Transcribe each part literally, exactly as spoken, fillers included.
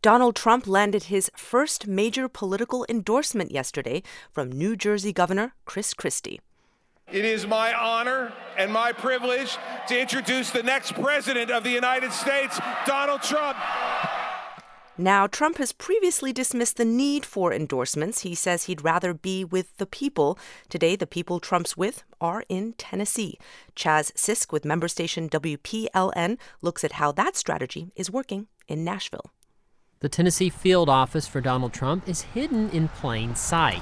Donald Trump landed his first major political endorsement yesterday from New Jersey Governor Chris Christie. It is my honor and my privilege to introduce the next president of the United States, Donald Trump. Now, Trump has previously dismissed the need for endorsements. He says he'd rather be with the people. Today, the people Trump's with are in Tennessee. Chaz Sisk with member station W P L N looks at how that strategy is working in Nashville. The Tennessee field office for Donald Trump is hidden in plain sight.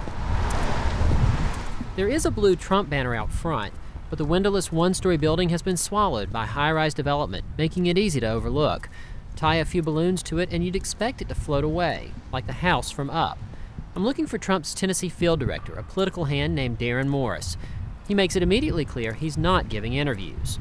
There is a blue Trump banner out front, but the windowless one-story building has been swallowed by high-rise development, making it easy to overlook. Tie a few balloons to it and you'd expect it to float away, like the house from Up. I'm looking for Trump's Tennessee field director, a political hand named Darren Morris. He makes it immediately clear he's not giving interviews.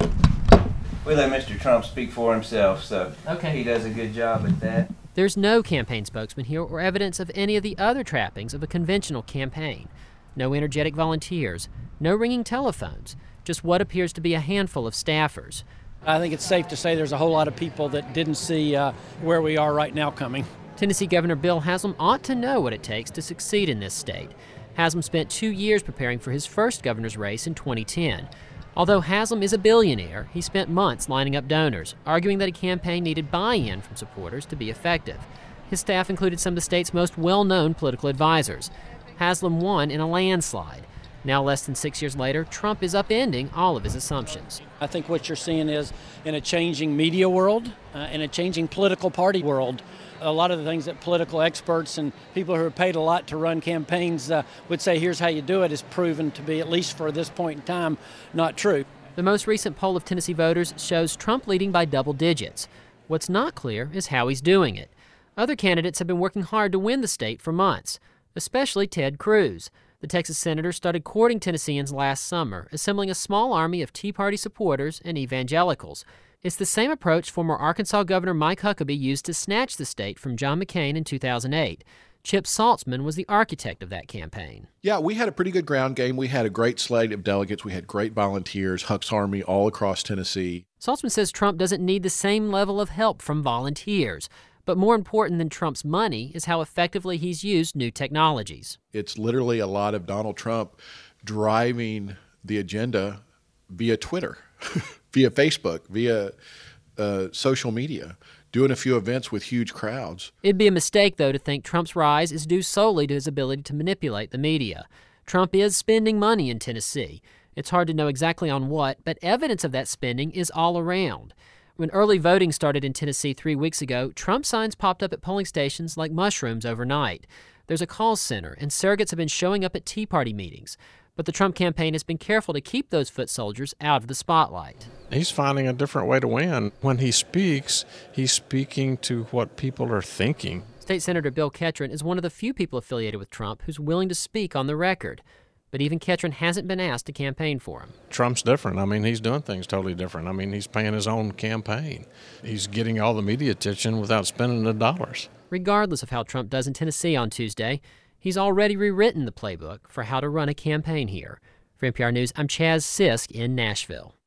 We let Mister Trump speak for himself, so okay. He does a good job at that. There's no campaign spokesman here or evidence of any of the other trappings of a conventional campaign. No energetic volunteers, no ringing telephones, just what appears to be a handful of staffers. I think it's safe to say there's a whole lot of people that didn't see uh, where we are right now coming. Tennessee Governor Bill Haslam ought to know what it takes to succeed in this state. Haslam spent two years preparing for his first governor's race in twenty ten. Although Haslam is a billionaire, he spent months lining up donors, arguing that a campaign needed buy-in from supporters to be effective. His staff included some of the state's most well-known political advisors. Haslam won in a landslide. Now, less than six years later, Trump is upending all of his assumptions. I think what you're seeing is, in a changing media world, uh, in a changing political party world, a lot of the things that political experts and people who are paid a lot to run campaigns uh, would say, here's how you do it, is proven to be, at least for this point in time, not true. The most recent poll of Tennessee voters shows Trump leading by double digits. What's not clear is how he's doing it. Other candidates have been working hard to win the state for months, especially Ted Cruz. The Texas senator started courting Tennesseans last summer, assembling a small army of Tea Party supporters and evangelicals. It's the same approach former Arkansas Governor Mike Huckabee used to snatch the state from John McCain in two thousand eight. Chip Saltzman was the architect of that campaign. Yeah, we had a pretty good ground game. We had a great slate of delegates. We had great volunteers, Huck's Army all across Tennessee. Saltzman says Trump doesn't need the same level of help from volunteers. But more important than Trump's money is how effectively he's used new technologies. It's literally a lot of Donald Trump driving the agenda via Twitter, via Facebook, via uh, social media, doing a few events with huge crowds. It'd be a mistake, though, to think Trump's rise is due solely to his ability to manipulate the media. Trump is spending money in Tennessee. It's hard to know exactly on what, but evidence of that spending is all around. When early voting started in Tennessee three weeks ago, Trump signs popped up at polling stations like mushrooms overnight. There's a call center, and surrogates have been showing up at Tea Party meetings. But the Trump campaign has been careful to keep those foot soldiers out of the spotlight. He's finding a different way to win. When he speaks, he's speaking to what people are thinking. State Senator Bill Ketron is one of the few people affiliated with Trump who's willing to speak on the record. But even Ketron hasn't been asked to campaign for him. Trump's different. I mean, he's doing things totally different. I mean, he's paying his own campaign. He's getting all the media attention without spending the dollars. Regardless of how Trump does in Tennessee on Tuesday, he's already rewritten the playbook for how to run a campaign here. For N P R News, I'm Chaz Sisk in Nashville.